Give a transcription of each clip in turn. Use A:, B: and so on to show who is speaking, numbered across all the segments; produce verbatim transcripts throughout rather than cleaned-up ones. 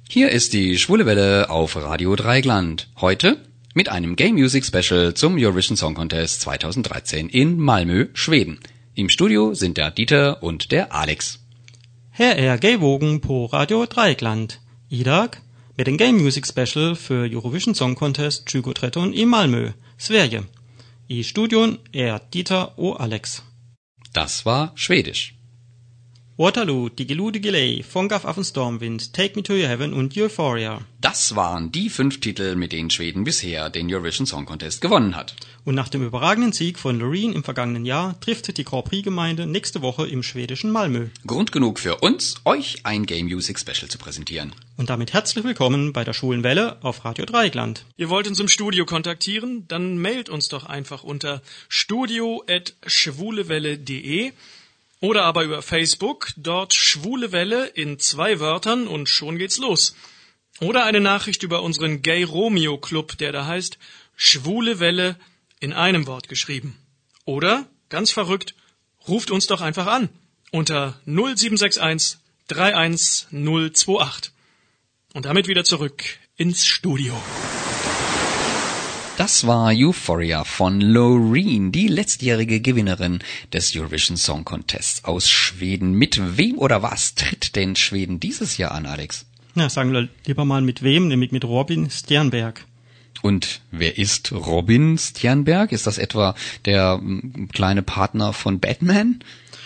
A: Hier ist die Schwule Welle auf Radio Dreieckland. Heute mit einem Game Music Special zum Eurovision Song Contest zweitausenddreizehn in Malmö, Schweden. Im Studio sind der Dieter und der Alex.
B: Her är Gayvågen på Radio Dreieckland. Idag med en Game Music Special för Eurovision Song Contest tjugohundratretton i Malmö, Sverige. I studion är Dieter och Alex.
A: Das war Schwedisch.
B: Waterloo, Diggiloo Diggiley, Fångaf av en Stormwind, Take Me to Your Heaven und Euphoria.
A: Das waren die fünf Titel, mit denen Schweden bisher den Eurovision Song Contest gewonnen hat.
B: Und nach dem überragenden Sieg von Loreen im vergangenen Jahr trifft die Grand Prix-Gemeinde nächste Woche im schwedischen Malmö.
A: Grund genug für uns, euch ein Game Music Special zu präsentieren.
B: Und damit herzlich willkommen bei der Schwulen Welle auf Radio Dreieckland.
C: Ihr wollt uns im Studio kontaktieren? Dann mailt uns doch einfach unter studio at schwulewelle punkt de oder aber über Facebook, dort Schwule Welle in zwei Wörtern und schon geht's los. Oder eine Nachricht über unseren Gay Romeo Club, der da heißt Schwule Welle in einem Wort geschrieben. Oder, ganz verrückt, ruft uns doch einfach an unter null sieben sechs eins drei eins null zwei acht. Und damit wieder zurück ins Studio.
A: Das war Euphoria von Loreen, die letztjährige Gewinnerin des Eurovision Song Contests aus Schweden. Mit wem oder was tritt denn Schweden dieses Jahr an, Alex?
B: Na, sagen wir lieber mal mit wem, nämlich mit Robin Stjernberg.
A: Und wer ist Robin Stjernberg? Ist das etwa der m, kleine Partner von Batman?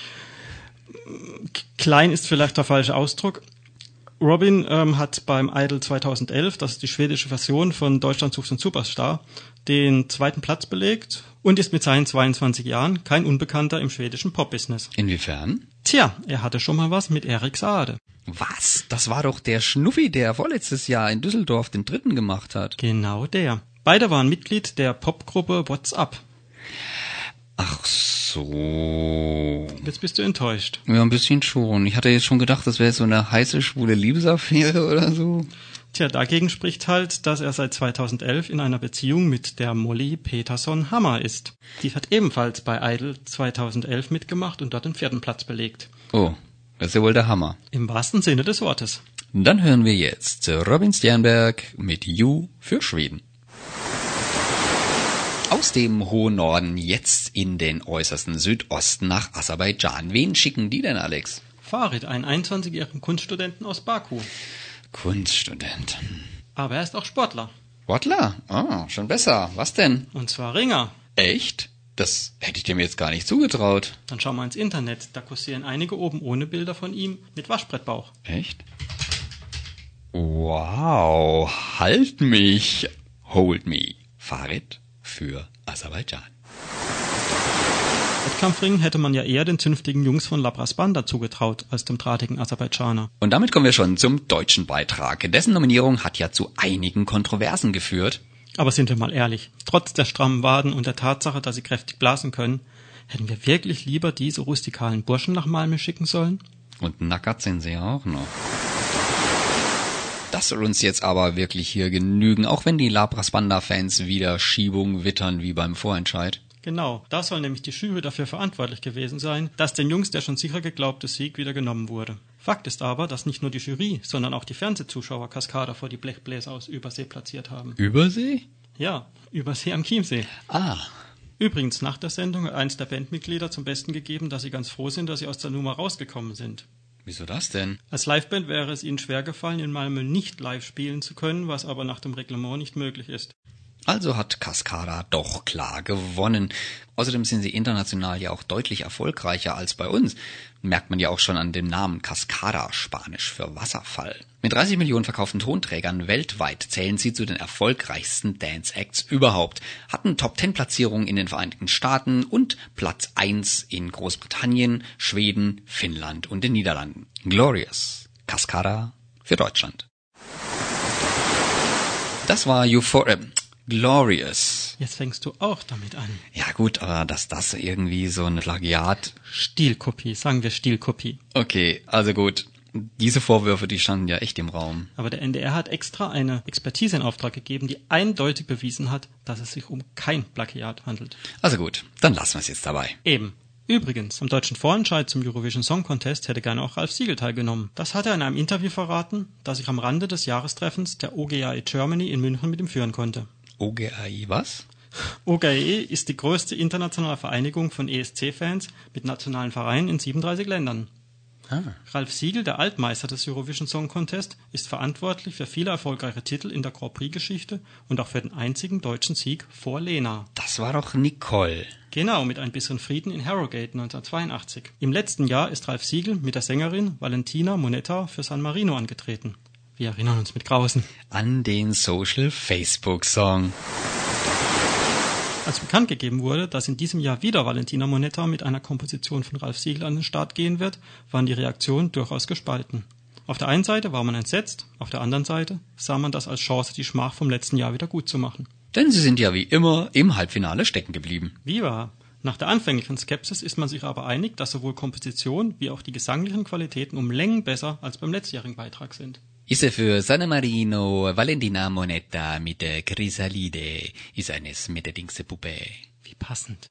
B: Klein ist vielleicht der falsche Ausdruck. Robin ähm, hat beim Idol zweitausendelf, das ist die schwedische Version von Deutschland sucht den Superstar, den zweiten Platz belegt und ist mit seinen zweiundzwanzig Jahren kein Unbekannter im schwedischen Pop-Business.
A: Inwiefern?
B: Tja, er hatte schon mal was mit Erik Saade.
A: Was? Das war doch der Schnuffi, der vorletztes Jahr in Düsseldorf den dritten gemacht hat.
B: Genau der. Beide waren Mitglied der Popgruppe What's Up.
A: Ach so.
B: Jetzt bist du enttäuscht.
A: Ja, ein bisschen schon. Ich hatte jetzt schon gedacht, das wäre so eine heiße, schwule Liebesaffäre oder so.
B: Tja, dagegen spricht halt, dass er seit zweitausendelf in einer Beziehung mit der Molly Peterson Hammer ist. Die hat ebenfalls bei Idol zweitausendelf mitgemacht und dort den vierten Platz belegt.
A: Oh, das ist ja wohl der Hammer.
B: Im wahrsten Sinne des Wortes.
A: Dann hören wir jetzt Robin Stjernberg mit You für Schweden. Aus dem hohen Norden jetzt in den äußersten Südosten nach Aserbaidschan. Wen schicken die denn, Alex?
B: Farid, einen einundzwanzigjährigen Kunststudenten aus Baku.
A: Kunststudent.
B: Aber er ist auch Sportler.
A: Sportler? Ah, schon besser. Was denn?
B: Und zwar Ringer.
A: Echt? Das hätte ich dem jetzt gar nicht zugetraut.
B: Dann schau mal ins Internet. Da kursieren einige oben ohne Bilder von ihm mit Waschbrettbauch.
A: Echt? Wow. Halt mich. Hold me. Farid für Aserbaidschan.
B: Wettkampfringen hätte man ja eher den zünftigen Jungs von Labras Banda zugetraut, als dem drahtigen Aserbaidschaner.
A: Und damit kommen wir schon zum deutschen Beitrag. Dessen Nominierung hat ja zu einigen Kontroversen geführt.
B: Aber sind wir mal ehrlich, trotz der strammen Waden und der Tatsache, dass sie kräftig blasen können, hätten wir wirklich lieber diese rustikalen Burschen nach Malmö schicken sollen?
A: Und nackert sind sie auch noch. Das soll uns jetzt aber wirklich hier genügen, auch wenn die Labras Banda-Fans wieder Schiebung wittern wie beim Vorentscheid.
B: Genau, da soll nämlich die Jury dafür verantwortlich gewesen sein, dass den Jungs der schon sicher geglaubte Sieg wieder genommen wurde. Fakt ist aber, dass nicht nur die Jury, sondern auch die Fernsehzuschauer Kaskader vor die Blechbläser aus Übersee platziert haben.
A: Übersee?
B: Ja, Übersee am Chiemsee.
A: Ah.
B: Übrigens, nach der Sendung hat eins der Bandmitglieder zum Besten gegeben, dass sie ganz froh sind, dass sie aus der Nummer rausgekommen sind.
A: Wieso das denn?
B: Als Liveband wäre es ihnen schwer gefallen, in Malmö nicht live spielen zu können, was aber nach dem Reglement nicht möglich ist.
A: Also hat Kaskada doch klar gewonnen. Außerdem sind sie international ja auch deutlich erfolgreicher als bei uns. Merkt man ja auch schon an dem Namen Kaskada, Spanisch für Wasserfall. Mit dreißig Millionen verkauften Tonträgern weltweit zählen sie zu den erfolgreichsten Dance-Acts überhaupt, hatten Top-Ten-Platzierungen in den Vereinigten Staaten und Platz eins in Großbritannien, Schweden, Finnland und den Niederlanden. Glorious. Kaskada für Deutschland. Das war Euphoria. Glorious.
B: Jetzt fängst du auch damit an.
A: Ja gut, aber dass das irgendwie so ein Plagiat...
B: Stilkopie, sagen wir Stilkopie.
A: Okay, also gut. Diese Vorwürfe, die standen ja echt im Raum.
B: Aber der N D R hat extra eine Expertise in Auftrag gegeben, die eindeutig bewiesen hat, dass es sich um kein Plagiat handelt.
A: Also gut, dann lassen wir es jetzt dabei.
B: Eben. Übrigens, am deutschen Vorentscheid zum Eurovision Song Contest hätte gerne auch Ralf Siegel teilgenommen. Das hat er in einem Interview verraten, das ich am Rande des Jahrestreffens der O G A E Germany in München mit ihm führen konnte.
A: O G A E was?
B: O G A E ist die größte internationale Vereinigung von E S C-Fans mit nationalen Vereinen in siebenunddreißig Ländern.
A: Ah.
B: Ralf Siegel, der Altmeister des Eurovision Song Contest, ist verantwortlich für viele erfolgreiche Titel in der Grand Prix-Geschichte und auch für den einzigen deutschen Sieg vor Lena.
A: Das war doch Nicole.
B: Genau, mit ein bisschen Frieden in Harrogate neunzehnhundertzweiundachtzig. Im letzten Jahr ist Ralf Siegel mit der Sängerin Valentina Monetta für San Marino angetreten. Wir erinnern uns mit Grausen.
A: An den Social Facebook Song.
B: Als bekannt gegeben wurde, dass in diesem Jahr wieder Valentina Monetta mit einer Komposition von Ralf Siegel an den Start gehen wird, waren die Reaktionen durchaus gespalten. Auf der einen Seite war man entsetzt, auf der anderen Seite sah man das als Chance, die Schmach vom letzten Jahr wieder gut zu machen.
A: Denn sie sind ja wie immer im Halbfinale stecken geblieben.
B: Viva! Nach der anfänglichen Skepsis ist man sich aber einig, dass sowohl Komposition wie auch die gesanglichen Qualitäten um Längen besser als beim letztjährigen Beitrag sind.
A: Ist er für San Marino Valentina Monetta mit der Chrysalide, ist eines mit der Dingse Puppe.
B: Wie passend.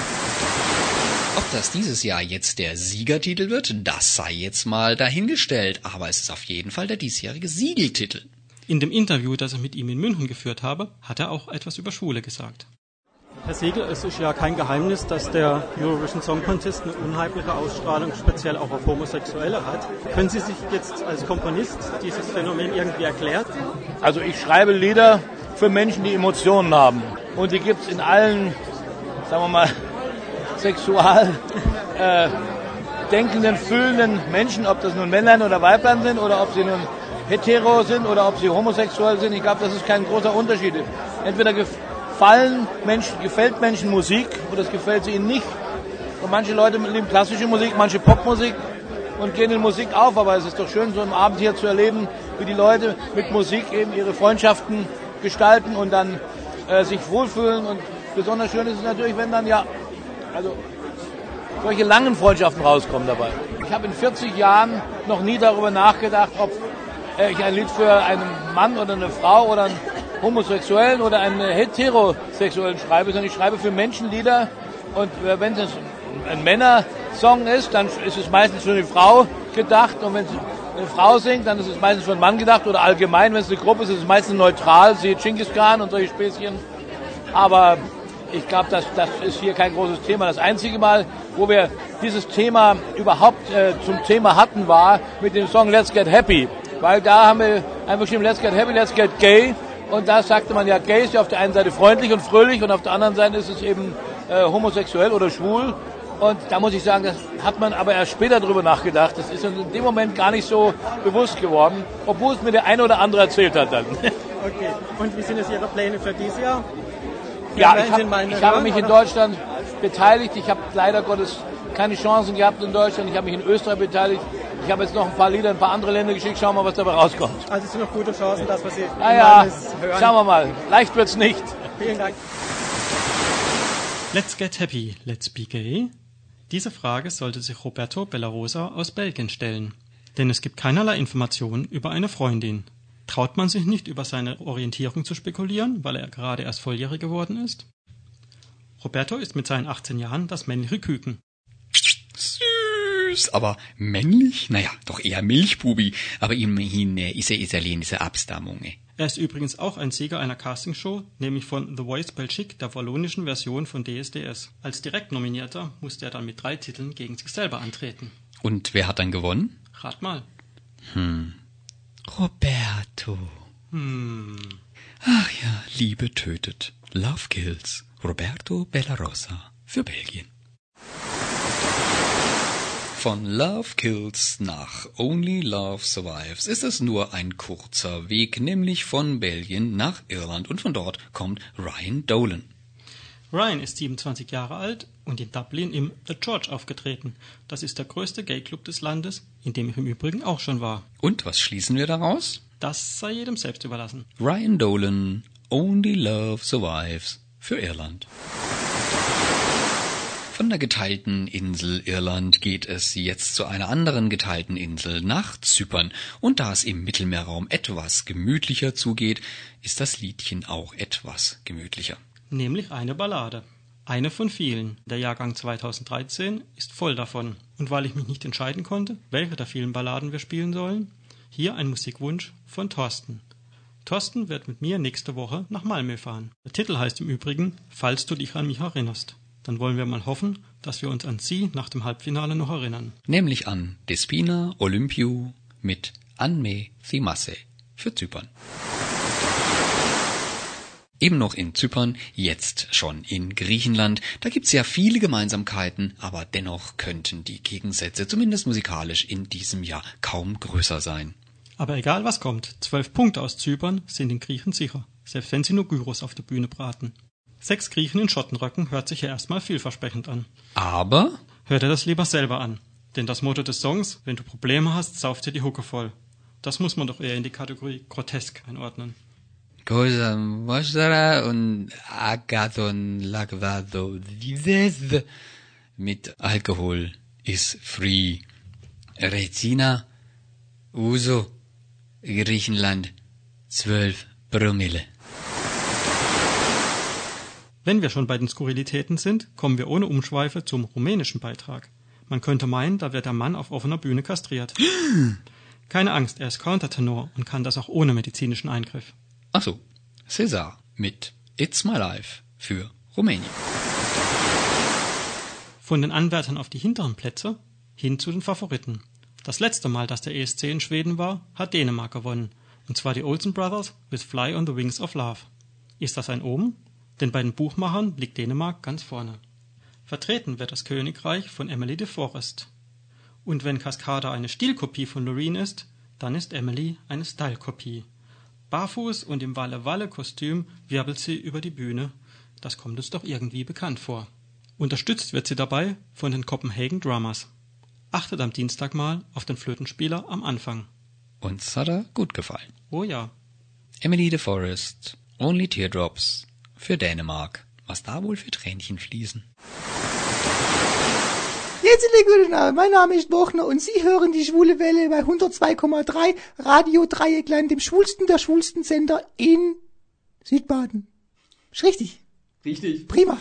A: Ob das dieses Jahr jetzt der Siegertitel wird, das sei jetzt mal dahingestellt, aber es ist auf jeden Fall der diesjährige Siegeltitel.
B: In dem Interview, das ich mit ihm in München geführt habe, hat er auch etwas über Schwule gesagt. Herr Siegel, es ist ja kein Geheimnis, dass der Eurovision Song Contest eine unheimliche Ausstrahlung speziell auch auf Homosexuelle hat. Können Sie sich jetzt als Komponist dieses Phänomen irgendwie erklären?
D: Also ich schreibe Lieder für Menschen, die Emotionen haben. Und die gibt es in allen, sagen wir mal, sexual äh, denkenden, fühlenden Menschen, ob das nun Männlein oder Weiblein sind oder ob sie nun hetero sind oder ob sie homosexuell sind. Ich glaube, das ist kein großer Unterschied. Entweder gefallen Menschen, gefällt Menschen Musik oder es gefällt sie ihnen nicht. Und manche Leute lieben klassische Musik, manche Popmusik und gehen in Musik auf. Aber es ist doch schön, so einen Abend hier zu erleben, wie die Leute mit Musik eben ihre Freundschaften gestalten und dann äh, sich wohlfühlen. Und besonders schön ist es natürlich, wenn dann ja also solche langen Freundschaften rauskommen dabei. Ich habe in vierzig Jahren noch nie darüber nachgedacht, ob äh, ich ein Lied für einen Mann oder eine Frau oder einen Homosexuellen oder einen Heterosexuellen schreibe, sondern ich schreibe für Menschen Lieder und äh, wenn es ein Männersong ist, dann ist es meistens für eine Frau gedacht und wenn es eine Frau singt, dann ist es meistens für einen Mann gedacht oder allgemein, wenn es eine Gruppe ist, ist es meistens neutral, siehe Genghis Khan und solche Späßchen. Aber ich glaube, das, das ist hier kein großes Thema. Das einzige Mal, wo wir dieses Thema überhaupt äh, zum Thema hatten, war mit dem Song Let's Get Happy. Weil da haben wir einfach geschrieben, Let's Get Happy, Let's Get Gay. Und da sagte man ja, gay ist ja auf der einen Seite freundlich und fröhlich und auf der anderen Seite ist es eben äh, homosexuell oder schwul. Und da muss ich sagen, das hat man aber erst später drüber nachgedacht. Das ist uns in dem Moment gar nicht so bewusst geworden, obwohl es mir der eine oder andere erzählt hat dann.
B: Okay, und wie sind es Ihre Pläne für dieses Jahr?
D: Ja, ich, hab, ich habe mich in Deutschland beteiligt. Ich habe leider Gottes keine Chancen gehabt in Deutschland. Ich habe mich in Österreich beteiligt. Ich habe jetzt noch ein paar Lieder in ein paar andere Länder geschickt. Schauen wir mal, was dabei rauskommt.
B: Also es sind noch gute Chancen, dass wir Sie
D: naja, hören. Schauen wir mal. Leicht wird's nicht.
B: Vielen Dank. Let's get happy, let's be gay. Diese Frage sollte sich Roberto Bellarosa aus Belgien stellen. Denn es gibt keinerlei Informationen über eine Freundin. Traut man sich nicht, über seine Orientierung zu spekulieren, weil er gerade erst volljährig geworden ist? Roberto ist mit seinen achtzehn Jahren das männliche Küken.
A: Süß, aber männlich? Naja, doch eher Milchbubi. Aber immerhin ist er italienische Abstammung.
B: Er ist übrigens auch ein Sieger einer Castingshow, nämlich von The Voice Belgique, der wallonischen Version von D S D S. Als Direktnominierter musste er dann mit drei Titeln gegen sich selber antreten.
A: Und wer hat dann gewonnen?
B: Rat mal.
A: Hm... Roberto.
B: Hm.
A: Ach ja, Liebe tötet. Love kills. Roberto Bellarosa für Belgien. Von Love Kills nach Only Love Survives ist es nur ein kurzer Weg, nämlich von Belgien nach Irland und von dort kommt Ryan Dolan.
B: Ryan ist siebenundzwanzig Jahre alt und in Dublin im The George aufgetreten. Das ist der größte Gay-Club des Landes, in dem ich im Übrigen auch schon war.
A: Und was schließen wir daraus?
B: Das sei jedem selbst überlassen.
A: Ryan Dolan, Only Love Survives für Irland. Von der geteilten Insel Irland geht es jetzt zu einer anderen geteilten Insel, nach Zypern. Und da es im Mittelmeerraum etwas gemütlicher zugeht, ist das Liedchen auch etwas gemütlicher.
B: Nämlich eine Ballade. Eine von vielen. Der Jahrgang zweitausenddreizehn ist voll davon. Und weil ich mich nicht entscheiden konnte, welche der vielen Balladen wir spielen sollen, hier ein Musikwunsch von Thorsten. Thorsten wird mit mir nächste Woche nach Malmö fahren. Der Titel heißt im Übrigen "Falls du dich an mich erinnerst". Dann wollen wir mal hoffen, dass wir uns an sie nach dem Halbfinale noch erinnern.
A: Nämlich an Despina Olympiou mit An me Thimasse für Zypern. Eben noch in Zypern, jetzt schon in Griechenland. Da gibt's ja viele Gemeinsamkeiten, aber dennoch könnten die Gegensätze, zumindest musikalisch, in diesem Jahr kaum größer sein.
B: Aber egal was kommt, zwölf Punkte aus Zypern sind den Griechen sicher, selbst wenn sie nur Gyros auf der Bühne braten. Sechs Griechen in Schottenröcken hört sich ja erstmal vielversprechend an.
A: Aber
B: hör dir das lieber selber an, denn das Motto des Songs, wenn du Probleme hast, sauf dir die Hucke voll. Das muss man doch eher in die Kategorie grotesk einordnen.
A: Cosa Mostra und Agathon Lagvado Vives mit Alkohol is free. Regina Uso Griechenland zwölf Promille.
B: Wenn wir schon bei den Skurrilitäten sind, kommen wir ohne Umschweife zum rumänischen Beitrag. Man könnte meinen, da wird der Mann auf offener Bühne kastriert. Keine Angst, er ist Countertenor und kann das auch ohne medizinischen Eingriff.
A: Ach so, César mit It's My Life für Rumänien.
B: Von den Anwärtern auf die hinteren Plätze hin zu den Favoriten. Das letzte Mal, dass der E S C in Schweden war, hat Dänemark gewonnen. Und zwar die Olsen Brothers with Fly on the Wings of Love. Ist das ein Omen? Denn bei den Buchmachern liegt Dänemark ganz vorne. Vertreten wird das Königreich von Emily de Forest. Und wenn Cascada eine Stilkopie von Loreen ist, dann ist Emily eine Style-Kopie. Barfuß und im Walle-Walle-Kostüm wirbelt sie über die Bühne. Das kommt uns doch irgendwie bekannt vor. Unterstützt wird sie dabei von den Copenhagen Drummers. Achtet am Dienstag mal auf den Flötenspieler am Anfang.
A: Uns hat er gut gefallen.
B: Oh ja.
A: Emily de Forest, Only Teardrops für Dänemark. Was da wohl für Tränchen fließen.
E: Jetzt in der guten Abend. Mein Name ist Bochner und Sie hören die Schwule Welle bei hundertzwei Komma drei Radio Dreieckland, dem schwulsten der schwulsten Sender in Südbaden. Ist richtig?
F: Richtig.
E: Prima.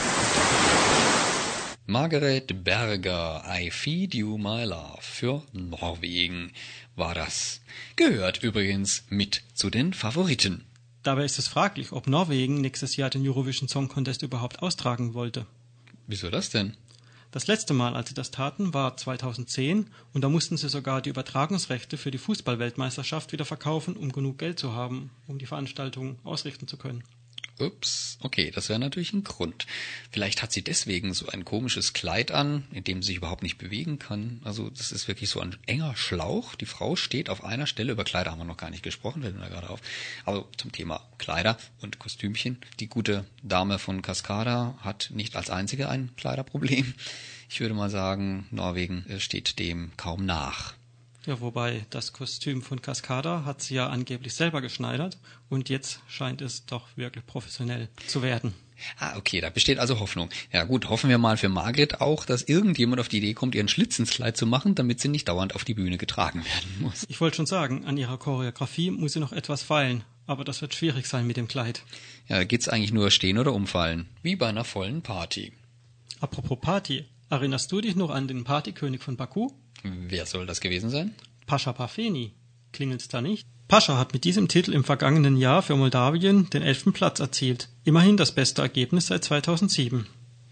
A: Margaret Berger, I Feed You My Love für Norwegen war das. Gehört übrigens mit zu den Favoriten.
B: Dabei ist es fraglich, ob Norwegen nächstes Jahr den Eurovision Song Contest überhaupt austragen wollte.
A: Wieso das denn?
B: Das letzte Mal, als sie das taten, war zweitausendzehn und da mussten sie sogar die Übertragungsrechte für die Fußball-Weltmeisterschaft wieder verkaufen, um genug Geld zu haben, um die Veranstaltung ausrichten zu können.
A: Ups, okay, das wäre natürlich ein Grund. Vielleicht hat sie deswegen so ein komisches Kleid an, in dem sie sich überhaupt nicht bewegen kann. Also das ist wirklich so ein enger Schlauch. Die Frau steht auf einer Stelle. Über Kleider haben wir noch gar nicht gesprochen, fällt mir da gerade auf. Aber zum Thema Kleider und Kostümchen. Die gute Dame von Cascada hat nicht als einzige ein Kleiderproblem. Ich würde mal sagen, Norwegen steht dem kaum nach.
B: Ja, wobei das Kostüm von Cascada hat sie ja angeblich selber geschneidert und jetzt scheint es doch wirklich professionell zu werden.
A: Ah, okay, da besteht also Hoffnung. Ja gut, hoffen wir mal für Margret auch, dass irgendjemand auf die Idee kommt, ihren Schlitz ins Kleid zu machen, damit sie nicht dauernd auf die Bühne getragen werden muss.
B: Ich wollte schon sagen, an ihrer Choreografie muss sie noch etwas feilen, aber das wird schwierig sein mit dem Kleid.
A: Ja, geht's eigentlich nur stehen oder umfallen, wie bei einer vollen Party.
B: Apropos Party, erinnerst du dich noch an den Partykönig von Baku?
A: Wer soll das gewesen sein?
B: Pascha Parfeni. Klingelt's da nicht? Pascha hat mit diesem Titel im vergangenen Jahr für Moldawien den elften Platz erzielt. Immerhin das beste Ergebnis seit zweitausendsieben.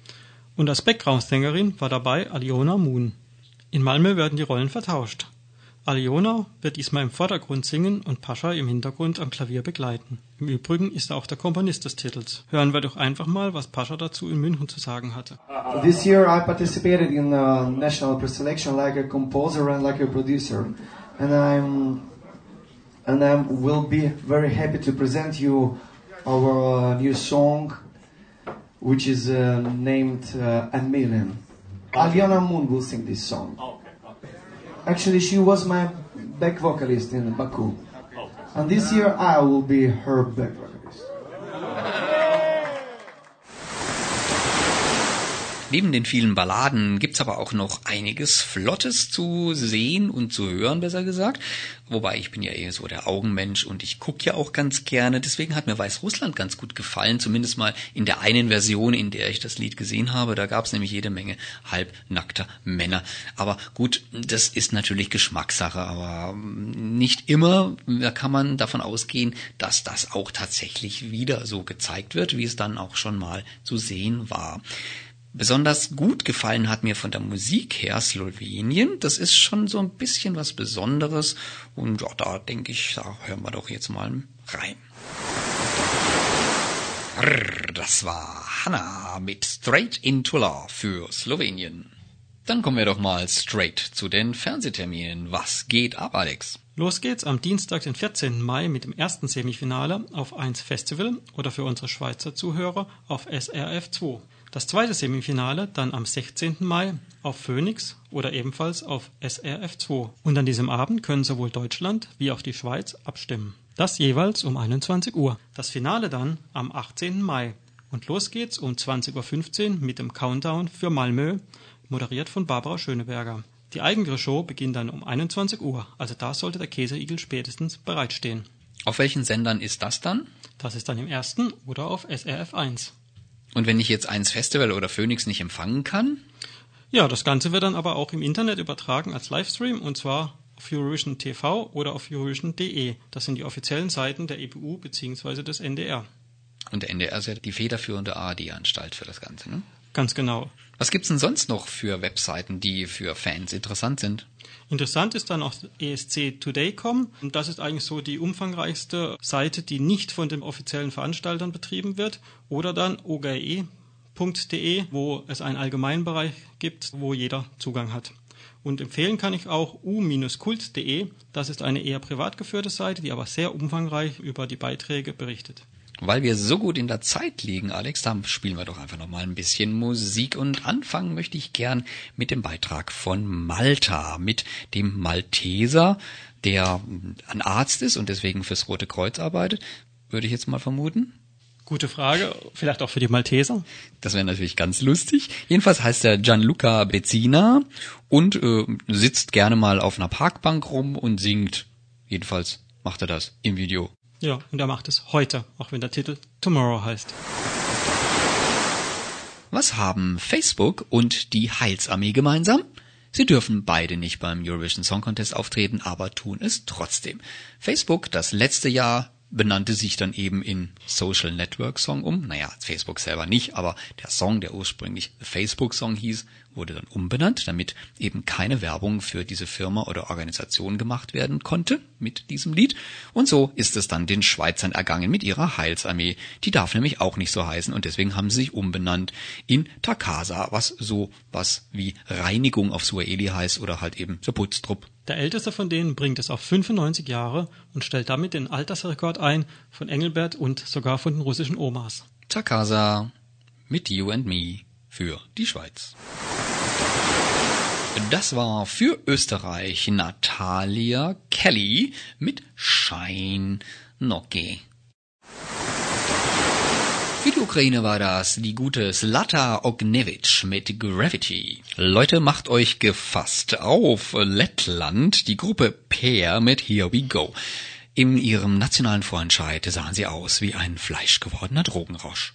B: Und als Background-Sängerin war dabei Aliona Moon. In Malmö werden die Rollen vertauscht. Aliona wird diesmal im Vordergrund singen und Pascha im Hintergrund am Klavier begleiten. Im Übrigen ist er auch der Komponist des Titels. Hören wir doch einfach mal, was Pascha dazu in München zu sagen hatte.
G: This year I participated in a national preselection like a composer and like a producer. And I'm and I will be very happy to present you our uh, new song, which is uh, named uh, A Million. Aliona Moon will sing this song. Actually, she was my back vocalist in Baku. And this year I will be her back vocalist.
A: Neben den vielen Balladen gibt's aber auch noch einiges Flottes zu sehen und zu hören, besser gesagt. Wobei ich bin ja eher so der Augenmensch und ich gucke ja auch ganz gerne. Deswegen hat mir Weißrussland ganz gut gefallen, zumindest mal in der einen Version, in der ich das Lied gesehen habe. Da gab's nämlich jede Menge halbnackter Männer. Aber gut, das ist natürlich Geschmackssache, aber nicht immer. Da kann man davon ausgehen, dass das auch tatsächlich wieder so gezeigt wird, wie es dann auch schon mal zu sehen war. Besonders gut gefallen hat mir von der Musik her Slowenien. Das ist schon so ein bisschen was Besonderes. Und ja, da denke ich, da hören wir doch jetzt mal rein. Das war Hanna mit Straight into Love für Slowenien. Dann kommen wir doch mal straight zu den Fernsehterminen. Was geht ab, Alex?
B: Los geht's am Dienstag, den vierzehnten Mai mit dem ersten Semifinale auf eins Festival oder für unsere Schweizer Zuhörer auf S R F zwei. Das zweite Semifinale dann am sechzehnten Mai auf Phoenix oder ebenfalls auf S R F zwei. Und an diesem Abend können sowohl Deutschland wie auch die Schweiz abstimmen. Das jeweils um einundzwanzig Uhr. Das Finale dann am achtzehnten Mai. Und los geht's um zwanzig Uhr fünfzehn mit dem Countdown für Malmö, moderiert von Barbara Schöneberger. Die eigentliche Show beginnt dann um einundzwanzig Uhr, also da sollte der Käseigel spätestens bereitstehen.
A: Auf welchen Sendern ist das dann?
B: Das ist dann im ersten oder auf S R F eins.
A: Und wenn ich jetzt eins Festival oder Phoenix nicht empfangen kann?
B: Ja, das Ganze wird dann aber auch im Internet übertragen als Livestream und zwar auf Eurovision T V oder auf Eurovision punkt de. Das sind die offiziellen Seiten der E B U bzw. des N D R.
A: Und der N D R ist ja die federführende A R D-Anstalt für das Ganze, ne?
B: Ganz genau.
A: Was gibt's denn sonst noch für Webseiten, die für Fans interessant sind?
B: Interessant ist dann auch E S C Today Punkt com. Und das ist eigentlich so die umfangreichste Seite, die nicht von den offiziellen Veranstaltern betrieben wird. Oder dann O G E Punkt de, wo es einen allgemeinen Bereich gibt, wo jeder Zugang hat. Und empfehlen kann ich auch U Kult Punkt de. Das ist eine eher privat geführte Seite, die aber sehr umfangreich über die Beiträge berichtet.
A: Weil wir so gut in der Zeit liegen, Alex, dann spielen wir doch einfach noch mal ein bisschen Musik. Und anfangen möchte ich gern mit dem Beitrag von Malta, mit dem Malteser, der ein Arzt ist und deswegen fürs Rote Kreuz arbeitet, würde ich jetzt mal vermuten.
B: Gute Frage, vielleicht auch für die Malteser.
A: Das wäre natürlich ganz lustig. Jedenfalls heißt er Gianluca Bezzina und äh, sitzt gerne mal auf einer Parkbank rum und singt. Jedenfalls macht er das im Video.
B: Ja, und er macht es heute, auch wenn der Titel Tomorrow heißt.
A: Was haben Facebook und die Heilsarmee gemeinsam? Sie dürfen beide nicht beim Eurovision Song Contest auftreten, aber tun es trotzdem. Facebook, das letzte Jahr, benannte sich dann eben in Social Network Song um. Naja, Facebook selber nicht, aber der Song, der ursprünglich Facebook Song hieß, wurde dann umbenannt, damit eben keine Werbung für diese Firma oder Organisation gemacht werden konnte mit diesem Lied. Und so ist es dann den Schweizern ergangen mit ihrer Heilsarmee. Die darf nämlich auch nicht so heißen und deswegen haben sie sich umbenannt in Takasa, was so was wie Reinigung auf Suaheli heißt oder halt eben der Putztrupp.
B: Der älteste von denen bringt es auf fünfundneunzig Jahre und stellt damit den Altersrekord ein von Engelbert und sogar von den russischen Omas.
A: Takasa mit You and Me für die Schweiz. Das war für Österreich Natalia Kelly mit Shine Noki. Für die Ukraine war das die gute Zlata Ognjevic mit Gravity. Leute, macht euch gefasst auf Lettland, die Gruppe Peer mit Here We Go. In ihrem nationalen Vorentscheid sahen sie aus wie ein fleischgewordener Drogenrausch.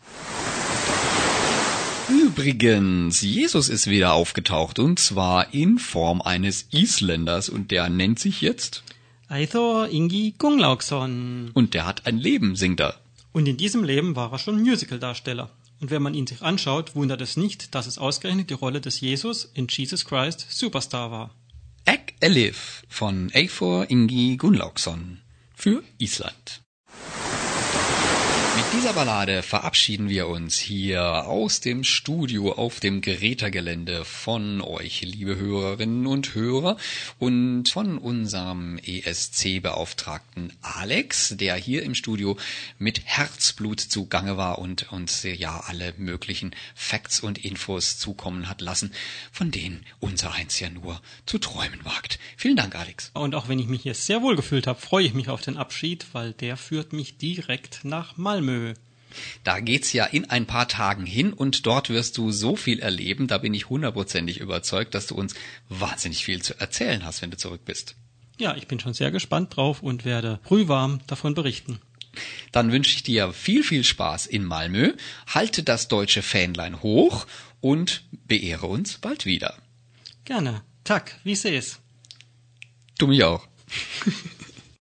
A: Übrigens, Jesus ist wieder aufgetaucht und zwar in Form eines Isländers und der nennt sich jetzt
B: Eyþór Ingi Gunnlaugsson.
A: Und der hat ein Leben, singt er.
B: Und in diesem Leben war er schon Musicaldarsteller. Und wenn man ihn sich anschaut, wundert es nicht, dass es ausgerechnet die Rolle des Jesus in Jesus Christ Superstar war.
A: Ek Elif von Eyþór Ingi Gunnlaugsson für Island. Mit dieser Ballade verabschieden wir uns hier aus dem Studio auf dem Greta-Gelände von euch, liebe Hörerinnen und Hörer, und von unserem E S C-Beauftragten Alex, der hier im Studio mit Herzblut zugange war und uns ja alle möglichen Facts und Infos zukommen hat lassen, von denen unser Eins ja nur zu träumen wagt. Vielen Dank, Alex.
B: Und auch wenn ich mich hier sehr wohl gefühlt habe, freue ich mich auf den Abschied, weil der führt mich direkt nach Malmö.
A: Da geht's ja in ein paar Tagen hin und dort wirst du so viel erleben, da bin ich hundertprozentig überzeugt, dass du uns wahnsinnig viel zu erzählen hast, wenn du zurück bist.
B: Ja, ich bin schon sehr gespannt drauf und werde frühwarm davon berichten.
A: Dann wünsche ich dir viel, viel Spaß in Malmö, halte das deutsche Fähnlein hoch und beehre uns bald wieder.
B: Gerne. Tack, vi ses.
A: Du mich auch.